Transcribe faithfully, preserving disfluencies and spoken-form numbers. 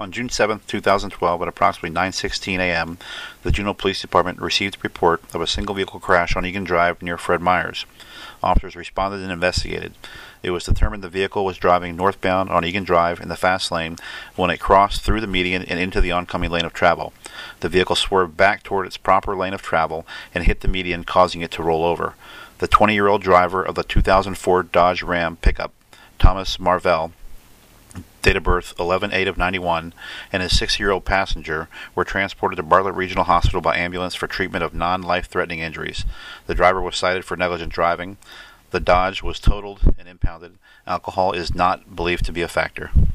On June seventh, two thousand twelve, at approximately nine sixteen a.m., the Juneau Police Department received a report of a single-vehicle crash on Egan Drive near Fred Meyers. Officers responded and investigated. It was determined the vehicle was driving northbound on Egan Drive in the fast lane when it crossed through the median and into the oncoming lane of travel. The vehicle swerved back toward its proper lane of travel and hit the median, causing it to roll over. The twenty-year-old driver of the two thousand four Dodge Ram pickup, Thomas Marvell, date of birth eleven eight of ninety-one, and his six-year-old passenger were transported to Bartlett Regional Hospital by ambulance for treatment of non-life-threatening injuries. The driver was cited for negligent driving. The Dodge was totaled and impounded. Alcohol is not believed to be a factor.